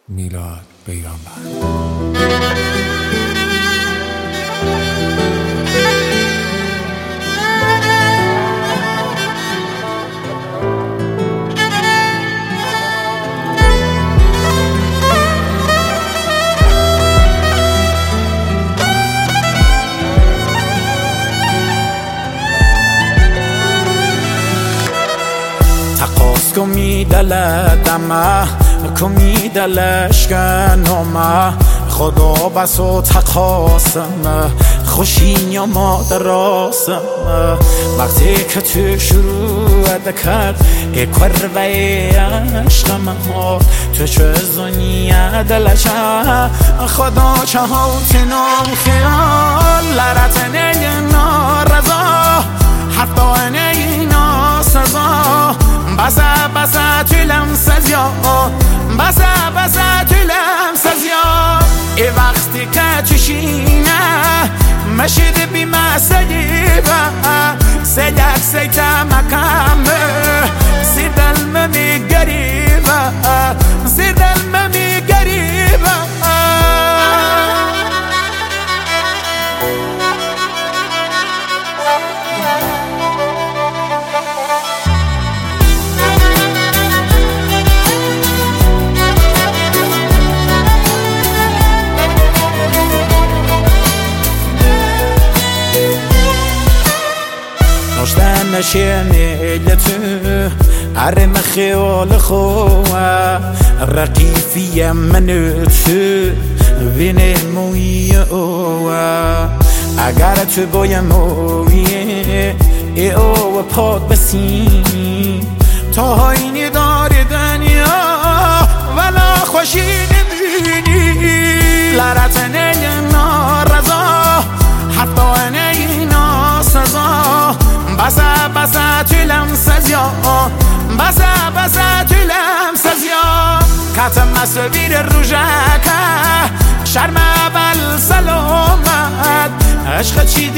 میلاد بیرانوند. تقاس کمی دلدمه کمی دلشکنمه خدا بس و تقاسمه خوشین یا مادراسمه وقتی که تو شروع کرد ای کربه عشقمه تو چه زنیه دلشه خدا چه هوتنم خیال لرتنه نارزا حتی نینا سزا بسا تو لمسز یا بسا تو لمسز یا ای وقتی که چشینه مشید بی مسیبه سیدک سیتا مکامه زیر دلم می گریبه زیر دلم می گریبه نشتن نشینه تو عرم خیال خواه رقیفی من تو وین موی اوه اگر تو بای مویه ای او پاک بسین تا هاینی داری دنیا ولا خوشی نبینی لرتنه نارزا حتی نینا سزا بسا تو لمسز یا بسا تو لمسز یا کتم مسویر روژکه شرم اول سلامت عشق چی